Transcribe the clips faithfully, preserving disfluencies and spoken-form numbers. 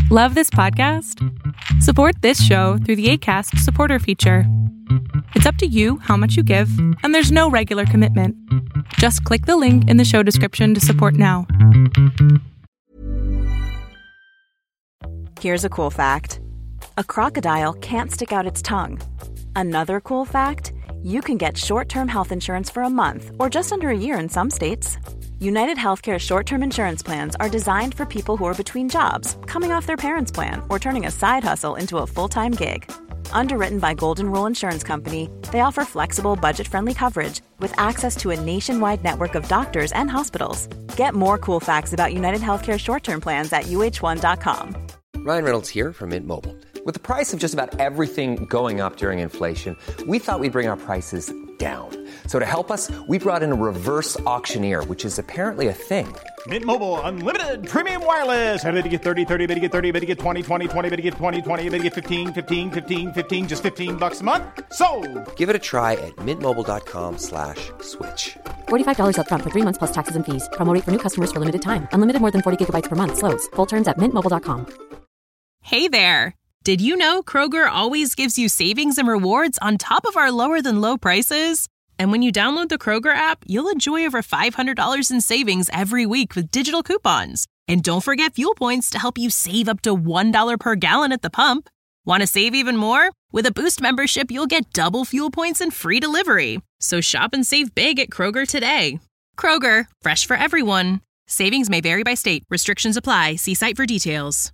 Love this podcast? Support this show through the Acast supporter feature. It's up to you how much you give, and there's no regular commitment. Just click the link in the show description to support now. Here's a cool fact. A crocodile can't stick out its tongue. Another cool fact, you can get short-term health insurance for a month or just under a year in some states. United Healthcare short-term insurance plans are designed for people who are between jobs, coming off their parents' plan, or turning a side hustle into a full-time gig. Underwritten by Golden Rule Insurance Company, they offer flexible, budget-friendly coverage with access to a nationwide network of doctors and hospitals. Get more cool facts about United Healthcare short-term plans at U H one dot com. Ryan Reynolds here from Mint Mobile. With the price of just about everything going up during inflation, we thought we'd bring our prices down. So to help us, we brought in a reverse auctioneer, which is apparently a thing. Mint Mobile Unlimited Premium Wireless. How to get thirty, thirty, how to get thirty, how to get twenty, twenty, twenty, how to get twenty, twenty, how to get fifteen, fifteen, fifteen, fifteen, just fifteen bucks a month? Sold! Give it a try at mintmobile.com slash switch. forty-five dollars up front for three months plus taxes and fees. Promo rate for new customers for limited time. Unlimited more than forty gigabytes per month. Slows full terms at mint mobile dot com. Hey there. Did you know Kroger always gives you savings and rewards on top of our lower than low prices? And when you download the Kroger app, you'll enjoy over five hundred dollars in savings every week with digital coupons. And don't forget fuel points to help you save up to one dollar per gallon at the pump. Want to save even more? With a Boost membership, you'll get double fuel points and free delivery. So shop and save big at Kroger today. Kroger, fresh for everyone. Savings may vary by state. Restrictions apply. See site for details.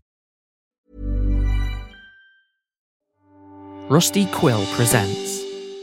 Rusty Quill presents.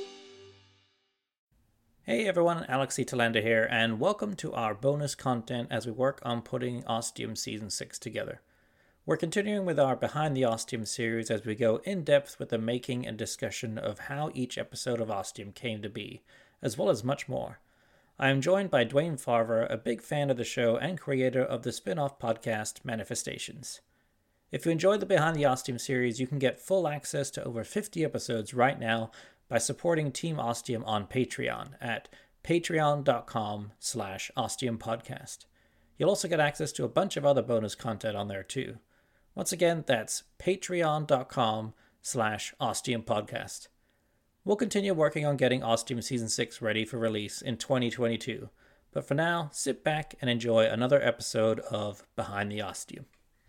Hey everyone, Alex E. Talenda here, and welcome to our bonus content as we work on putting Ostium Season six together. We're continuing with our Behind the Ostium series as we go in depth with the making and discussion of how each episode of Ostium came to be, as well as much more. I am joined by Dwayne Farver, a big fan of the show and creator of the spin-off podcast Manifestations. If you enjoyed the Behind the Ostium series, you can get full access to over fifty episodes right now by supporting Team Ostium on Patreon at patreon.com slash ostiumpodcast. You'll also get access to a bunch of other bonus content on there too. Once again, that's patreon.com slash ostiumpodcast. We'll continue working on getting Ostium Season six ready for release in twenty twenty-two, but for now, sit back and enjoy another episode of Behind the Ostium.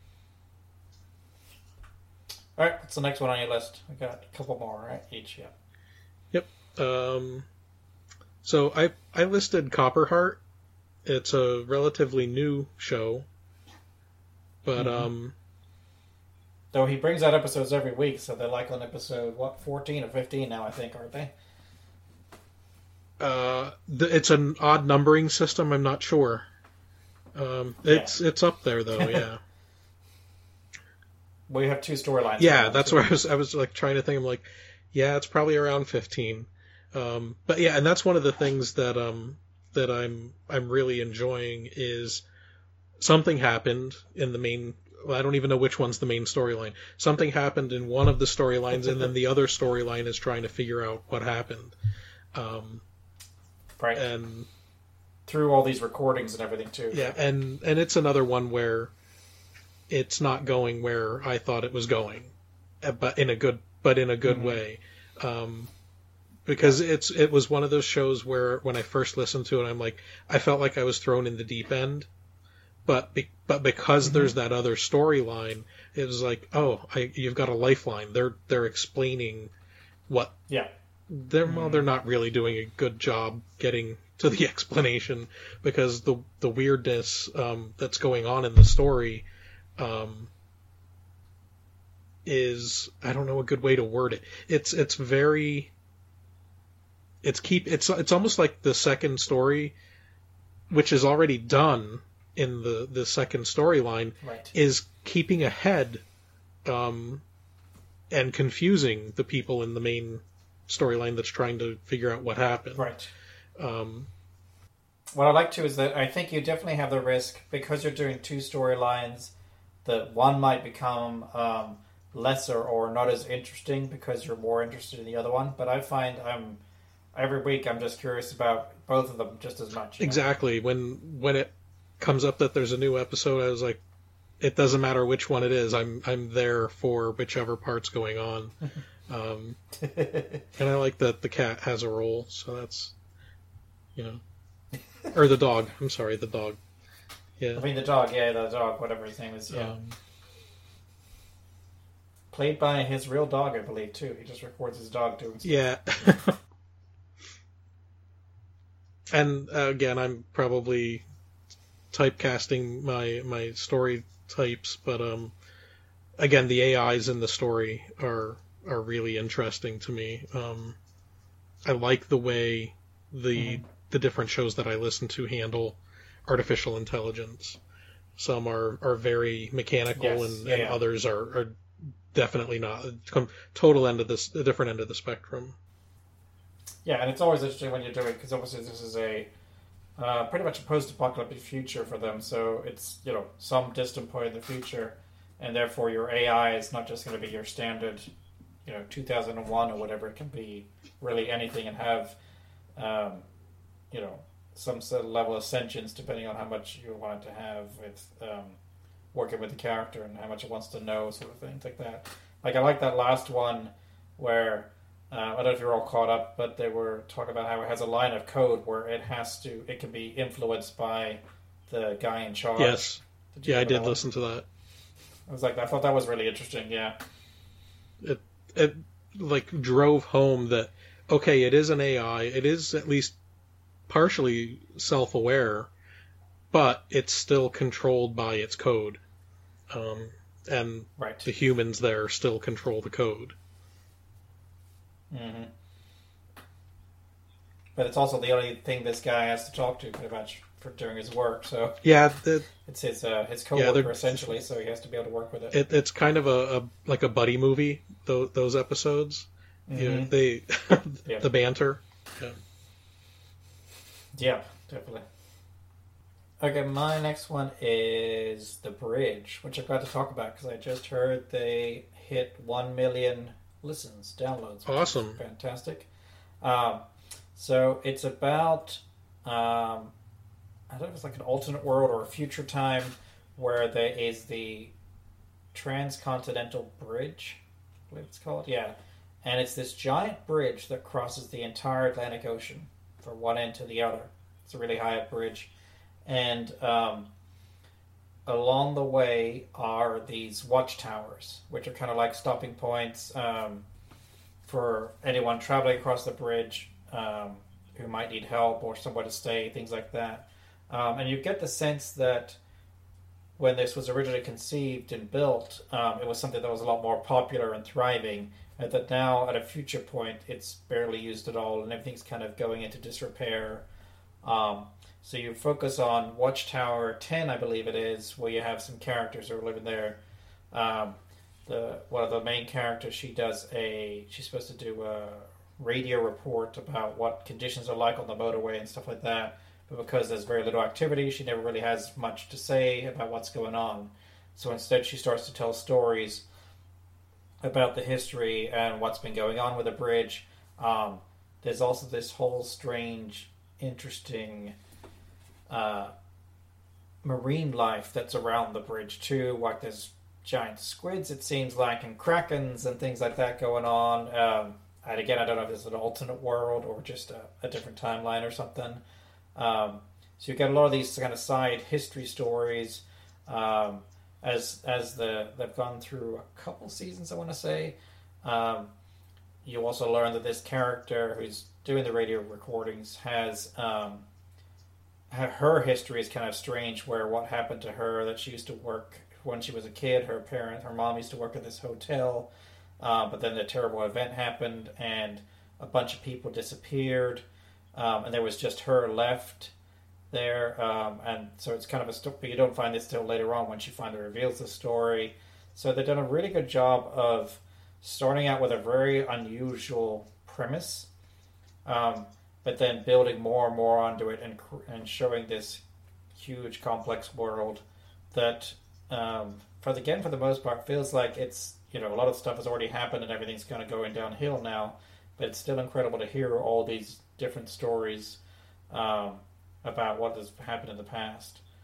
All right, what's the next one on your list? We got a couple more, right? Each, yeah. Yep. Um, so I I listed Copperheart. It's a relatively new show, but mm-hmm. um. Though he brings out episodes every week, so they're like on episode what fourteen or fifteen now, I think, aren't they? Uh, the, it's an odd numbering system. I'm not sure. Um, it's yeah. it's up there though, yeah. We have two storylines. Yeah, that's too. where I was. I was like trying to think. I'm like, yeah, it's probably around fifteen. Um, but yeah, and that's one of the things that um that I'm I'm really enjoying is something happened in the main. Well, I don't even know which one's the main storyline. Something happened in one of the storylines, and then the other storyline is trying to figure out what happened. Um, right. And through all these recordings and everything too. Yeah, and and it's another one where it's not going where I thought it was going, but in a good, but in a good mm-hmm. way, um, because yeah. it's it was one of those shows where when I first listened to it, I'm like, I felt like I was thrown in the deep end, but be, but because mm-hmm. there's that other storyline, it was like, oh, I, you've got a lifeline. They're they're explaining what. Yeah. They're mm-hmm. well, they're not really doing a good job getting to the explanation because the the weirdness um, that's going on in the story. Um, is I don't know a good way to word it. It's it's very it's keep it's it's almost like the second story, which is already done in the, the second storyline, right. is keeping ahead, um, and confusing the people in the main storyline that's trying to figure out what happened. Right. Um, what I like to is that I think you definitely have the risk because you're doing two storylines. That one might become um, lesser or not as interesting because you're more interested in the other one. But I find I'm every week I'm just curious about both of them just as much. Exactly. Know? When when it comes up that there's a new episode, I was like, it doesn't matter which one it is. I'm I'm there for whichever part's going on. Um, and I like that the cat has a role, so that's, you know, or the dog. I'm sorry, the dog. Yeah. I mean the dog. Yeah, the dog. Whatever his name is. Yeah. Um, Played by his real dog, I believe, too. He just records his dog doing stuff. Yeah. And uh, again, I'm probably typecasting my my story types, but um, again, the A Is in the story are are really interesting to me. Um, I like the way the mm-hmm. the different shows that I listen to handle artificial intelligence. Some are, are very mechanical, yes. and, yeah, and yeah. others are, are definitely not. Come total end of this, the different end of the spectrum. Yeah, and it's always interesting when you're doing, because obviously this is a uh, pretty much a post-apocalyptic future for them, so it's, you know, some distant point in the future, and therefore your A I is not just going to be your standard, you know, two thousand one or whatever. It can be really anything and have, um, you know, some sort of level of sentience depending on how much you want it to have with um, working with the character and how much it wants to know, sort of things like that. Like, I like that last one where, uh, I don't know if you're all caught up, but they were talking about how it has a line of code where it has to, it can be influenced by the guy in charge. Yes. Yeah, I did listen to that. I was like, I thought that was really interesting, yeah. It, it, like, drove home that, okay, it is an A I, it is at least partially self-aware, but it's still controlled by its code. Um, and right. the humans there still control the code. Mm-hmm. But it's also the only thing this guy has to talk to pretty much for during his work. So yeah, the, it's his uh, his coworker yeah, essentially. So he has to be able to work with it. it it's kind of a, a like a buddy movie. Those, those episodes, mm-hmm. you know, they yeah. the banter. Yeah. yeah, definitely. Okay, my next one is The Bridge, which I'm glad to talk about because I just heard they hit one million listens, downloads. Awesome. Fantastic. Um, so it's about, um, I don't know if it's like an alternate world or a future time where there is the Transcontinental Bridge, I believe it's called. Yeah. And it's this giant bridge that crosses the entire Atlantic Ocean from one end to the other. It's a really high up bridge. And um, along the way are these watchtowers, which are kind of like stopping points um, for anyone traveling across the bridge um, who might need help or somewhere to stay, things like that. Um, and you get the sense that when this was originally conceived and built, um, it was something that was a lot more popular and thriving, and that now at a future point it's barely used at all and everything's kind of going into disrepair. Um, So you focus on Watchtower ten, I believe it is, where you have some characters who are living there. Um, the one of the main characters, she does a she's supposed to do a radio report about what conditions are like on the motorway and stuff like that. But because there's very little activity, she never really has much to say about what's going on. So instead, she starts to tell stories about the history and what's been going on with the bridge. Um, there's also this whole strange, interesting Uh, marine life that's around the bridge too. Like there's giant squids, it seems like, and krakens and things like that going on. Um, and again, I don't know if it's an alternate world or just a, a different timeline or something. Um, so you get a lot of these kind of side history stories um, as as the they've gone through a couple seasons, I want to say. Um, you also learn that this character who's doing the radio recordings has um, her history is kind of strange, where what happened to her, that she used to work when she was a kid, her parent, her mom used to work at this hotel, uh, but then a terrible event happened and a bunch of people disappeared, um, and there was just her left there, um, and so it's kind of a story, but you don't find this till later on when she finally reveals the story. So they've done a really good job of starting out with a very unusual premise, um, but then building more and more onto it and and showing this huge, complex world that, um, for the, again, for the most part, feels like it's, you know, a lot of stuff has already happened and everything's kind of going downhill now, but it's still incredible to hear all these different stories um, about what has happened in the past.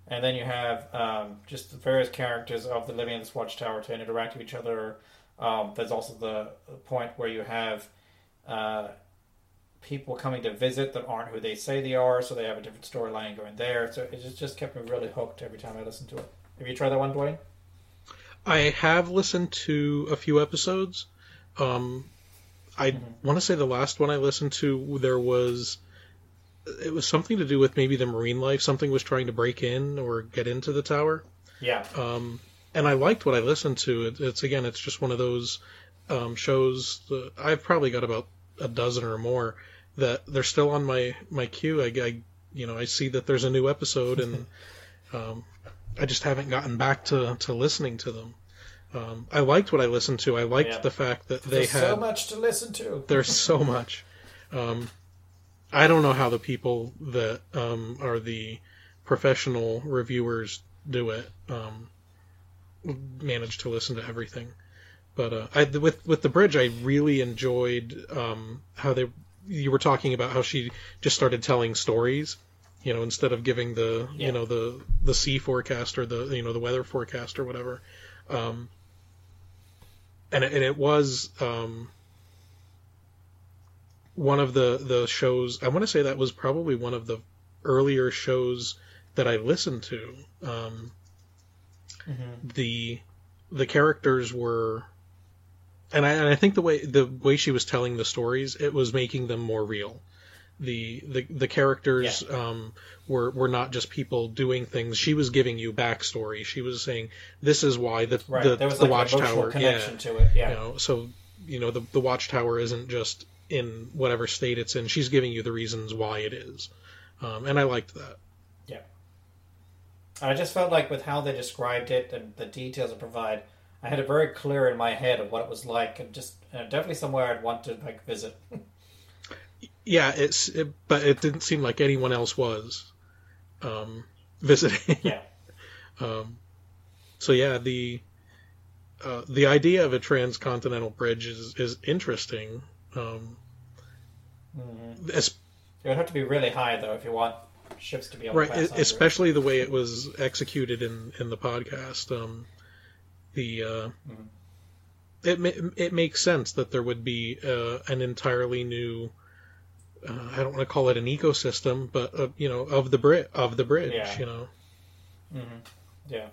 And then you have um, just the various characters of the living in this watchtower to interact with each other. Um, there's also the point where you have uh, people coming to visit that aren't who they say they are, so they have a different storyline going there. So it just, just kept me really hooked every time I listened to it. Have you tried that one, Dwayne? I have listened to a few episodes. Um, I mm-hmm. want to say the last one I listened to, there was... It was something to do with maybe the marine life. Something was trying to break in or get into the tower. Yeah. Um, and I liked what I listened to. It, it's, again, it's just one of those um, shows. That I've probably got about a dozen or more that they're still on my, my queue. I, I, you know, I see that there's a new episode and um, I just haven't gotten back to, to listening to them. Um, I liked what I listened to. I liked yeah. the fact that they there's had... so much to listen to. There's so much. Um, I don't know how the people that um, are the professional reviewers do it, um, manage to listen to everything. But uh, I, with with The Bridge, I really enjoyed um, how they. You were talking about how she just started telling stories, you know, instead of giving the yeah. you know the the sea forecast or the you know the weather forecast or whatever. Um, and it, and it was. Um, One of the, the shows, I want to say that was probably one of the earlier shows that I listened to. Um, mm-hmm. The the characters were, and I and I think the way the way she was telling the stories, it was making them more real. The the the characters yeah. um, were were not just people doing things. She was giving you backstory. She was saying this is why the right. the, there was the like watchtower connection yeah, to it. Yeah, you know, so you know the the watchtower isn't just in whatever state it's in. She's giving you the reasons why it is. Um, and I liked that. Yeah. I just felt like with how they described it and the details it provide, I had it very clear in my head of what it was like, and just uh, definitely somewhere I'd want to like visit. yeah, it's it, but it didn't seem like anyone else was um, visiting. Yeah. um, so yeah, the uh, the idea of a transcontinental bridge is is interesting. Um, mm-hmm. It would have to be really high, though, if you want ships to be able right, to pass under. Especially the way it was executed in, in the podcast. Um, the uh, mm-hmm. it it makes sense that there would be uh, an entirely new. Uh, I don't want to call it an ecosystem, but uh, you know, of the bri- of the bridge. Yeah. You know. Mm-hmm. Yeah.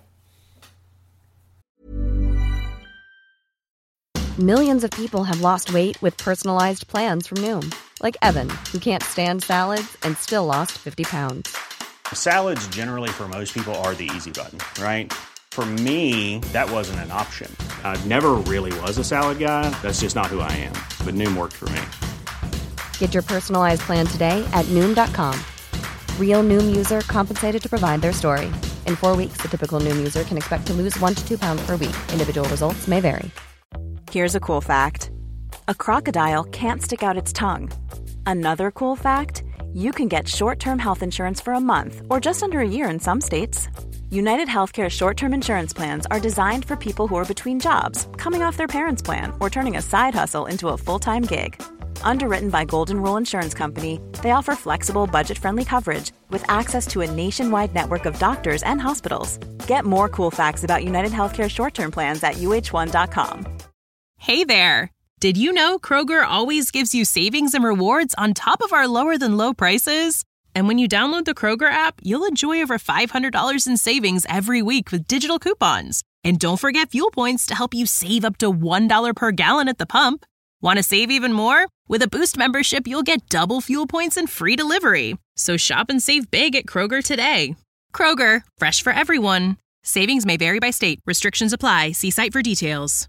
Millions of people have lost weight with personalized plans from Noom. Like Evan, who can't stand salads and still lost fifty pounds. Salads generally for most people are the easy button, right? For me, that wasn't an option. I never really was a salad guy. That's just not who I am. But Noom worked for me. Get your personalized plan today at Noom dot com. Real Noom user compensated to provide their story. In four weeks, the typical Noom user can expect to lose one to two pounds per week. Individual results may vary. Here's a cool fact. A crocodile can't stick out its tongue. Another cool fact, you can get short-term health insurance for a month or just under a year in some states. United Healthcare short-term insurance plans are designed for people who are between jobs, coming off their parents' plan, or turning a side hustle into a full-time gig. Underwritten by Golden Rule Insurance Company, they offer flexible, budget-friendly coverage with access to a nationwide network of doctors and hospitals. Get more cool facts about United Healthcare short-term plans at U H one dot com. Hey there! Did you know Kroger always gives you savings and rewards on top of our lower-than-low prices? And when you download the Kroger app, you'll enjoy over five hundred dollars in savings every week with digital coupons. And don't forget fuel points to help you save up to one dollar per gallon at the pump. Want to save even more? With a Boost membership, you'll get double fuel points and free delivery. So shop and save big at Kroger today. Kroger, fresh for everyone. Savings may vary by state. Restrictions apply. See site for details.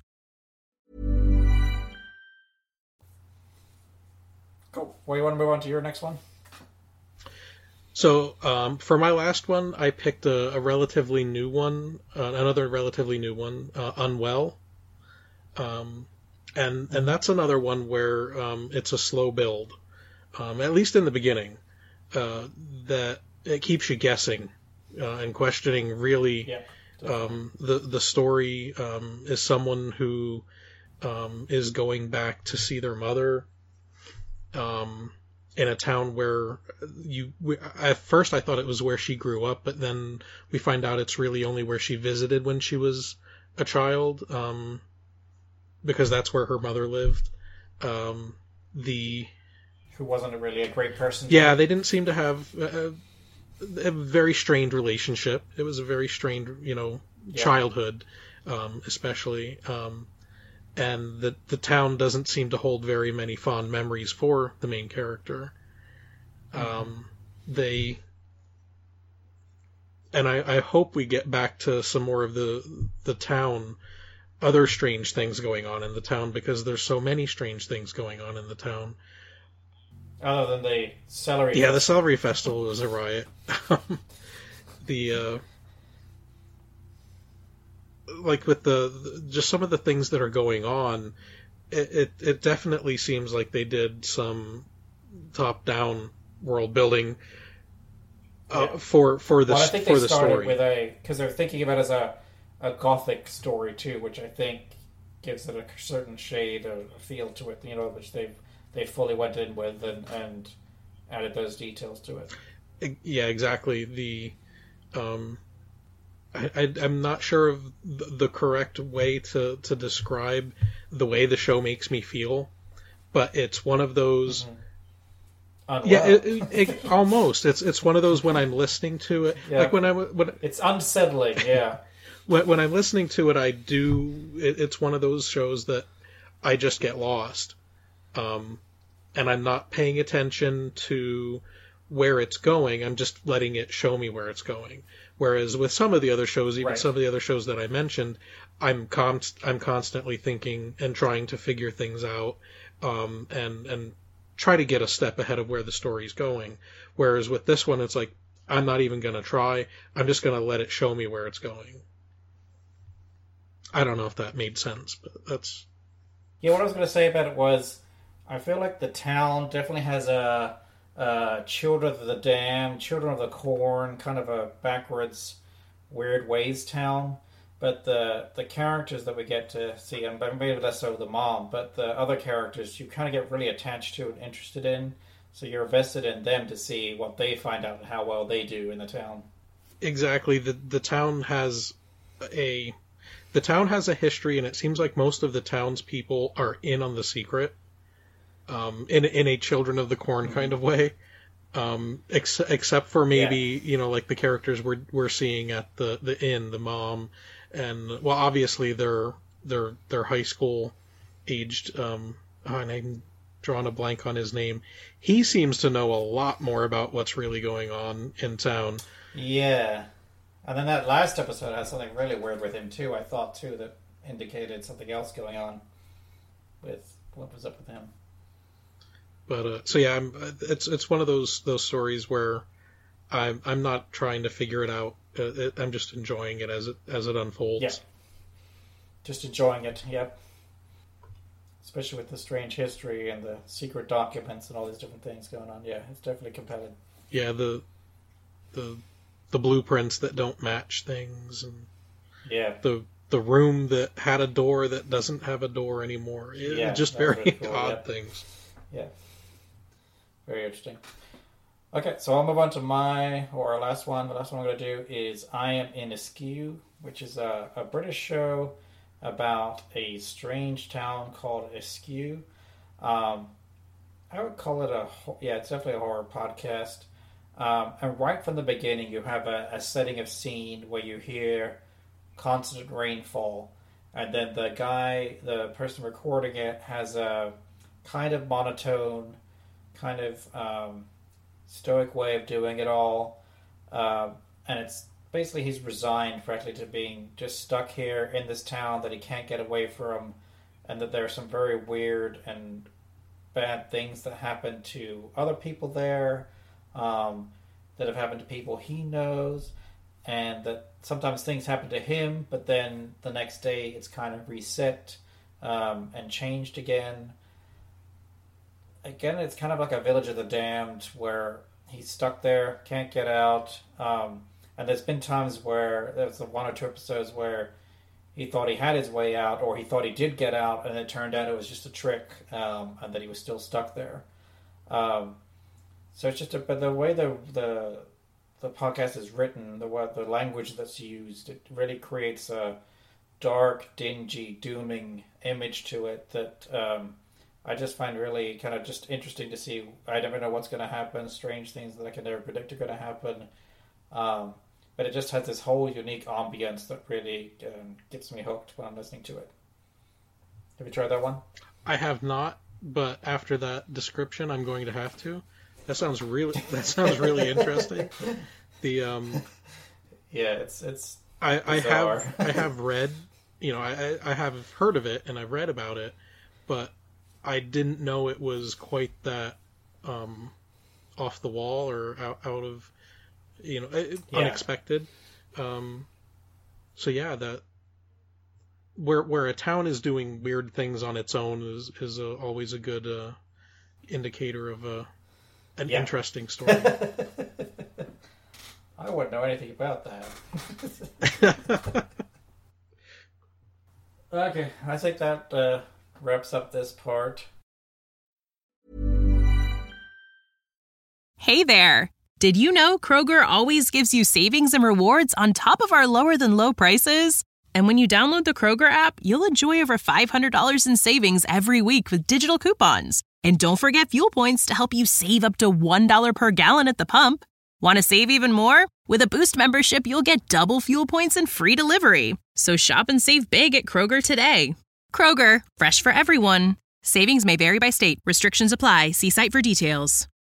Cool. Well, you want to move on to your next one? So, um, for my last one, I picked a, a relatively new one, uh, another relatively new one, uh, Unwell. Um, and and that's another one where um, it's a slow build, um, at least in the beginning, uh, that it keeps you guessing uh, and questioning. Really, yeah, um, the the story um, is someone who um, is going back to see their mother. Um, in a town where you, at first I thought it was where she grew up, but then we find out it's really only where she visited when she was a child, um, because that's where her mother lived. Um, the who wasn't really a great person. Yeah, they didn't seem to have a, a very strained relationship. It was a very strained, you know, yeah. childhood, um, especially. Um, and the the town doesn't seem to hold very many fond memories for the main character. Mm-hmm. Um, they, and I, I hope we get back to some more of the the town, other strange things going on in the town, because there's so many strange things going on in the town. Other than the celery. Yeah, festival. The celery festival was a riot. the uh, like with the, the just some of the things that are going on, it, it it definitely seems like they did some top down world building uh, yeah. for for the well, I think for they the started story. With a because they're thinking about it as a a gothic story too, which I think gives it a certain shade of feel to it. You know, which they've. They fully went in with and, and added those details to it. Yeah, exactly. The um, I, I, I'm not sure of the, the correct way to, to describe the way the show makes me feel, but it's one of those. Mm-hmm. Unwell. Yeah, it, it, it, almost. It's it's one of those when I'm listening to it, yeah. like when I when it's unsettling. Yeah. when when I'm listening to it, I do. It, it's one of those shows that I just get lost. Um, and I'm not paying attention to where it's going. I'm just letting it show me where it's going. Whereas with some of the other shows, even right. some of the other shows that I mentioned, I'm const- I'm constantly thinking and trying to figure things out, um, and and try to get a step ahead of where the story's going. Whereas with this one, it's like I'm not even going to try. I'm just going to let it show me where it's going. I don't know if that made sense, but that's. Yeah, what I was going to say about it was. I feel like the town definitely has a, a Children of the Dam, Children of the Corn, kind of a backwards, weird ways town. But the the characters that we get to see, and maybe less so the mom, but the other characters you kind of get really attached to and interested in. So you're invested in them to see what they find out and how well they do in the town. Exactly. The the town has a the town has a history, and it seems like most of the townspeople are in on the secret. Um, in in a Children of the Corn kind of way, um, ex- except for maybe yeah. you know like the characters we're we're seeing at the, the inn, the mom, and well obviously they're they're they're high school aged. Um, oh, and I'm drawing a blank on his name. He seems to know a lot more about what's really going on in town. Yeah, and then that last episode had something really weird with him too. I thought too that indicated something else going on with what was up with him. But uh, so yeah, I'm, it's it's one of those those stories where I'm I'm not trying to figure it out. Uh, it, I'm just enjoying it as it as it unfolds. Yeah. Just enjoying it. Yep. Especially with the strange history and the secret documents and all these different things going on. Yeah, it's definitely compelling. Yeah, the the the blueprints that don't match things, and yeah, the the room that had a door that doesn't have a door anymore. It, yeah, just very really cool. odd Yep. things. Yeah. Very interesting. Okay, so I'll move on to my, or our last one. The last one I'm going to do is I Am in Askew, which is a, a British show about a strange town called Askew. Um, I would call it a, yeah, it's definitely a horror podcast. Um, and right from the beginning, you have a, a setting of scene where you hear constant rainfall. And then the guy, the person recording it, has a kind of monotone, kind of um, stoic way of doing it all. Um, and it's basically he's resigned, frankly, to being just stuck here in this town that he can't get away from, and that there are some very weird and bad things that happen to other people there, um, that have happened to people he knows, and that sometimes things happen to him, but then the next day it's kind of reset um, and changed again. Again, it's kind of like a Village of the Damned, where he's stuck there, can't get out. Um, and there's been times where there's one or two episodes where he thought he had his way out, or he thought he did get out, and it turned out it was just a trick, um, and that he was still stuck there. Um, So it's just, a, but the way the the the podcast is written, the what the language that's used, it really creates a dark, dingy, dooming image to it that um, I just find really kind of just interesting to see. I never know what's going to happen. Strange things that I can never predict are going to happen. Um, but it just has this whole unique ambience that really um, gets me hooked when I'm listening to it. Have you tried that one? I have not, but after that description, I'm going to have to. That sounds really. That sounds really interesting. The um. Yeah, it's it's. I, I have I have read, you know, I I have heard of it and I've read about it, but I didn't know it was quite that um, off the wall or out, out of, you know, yeah. unexpected. Um, so yeah, that where where a town is doing weird things on its own is is a, always a good uh, indicator of a an yeah. interesting story. I wouldn't know anything about that. Okay, I think that uh, wraps up this part. Hey there! Did you know Kroger always gives you savings and rewards on top of our lower than low prices? And when you download the Kroger app, you'll enjoy over five hundred dollars in savings every week with digital coupons. And don't forget fuel points to help you save up to one dollar per gallon at the pump. Want to save even more? With a Boost membership, you'll get double fuel points and free delivery. So shop and save big at Kroger today. Kroger, fresh for everyone. Savings may vary by state. Restrictions apply. See site for details.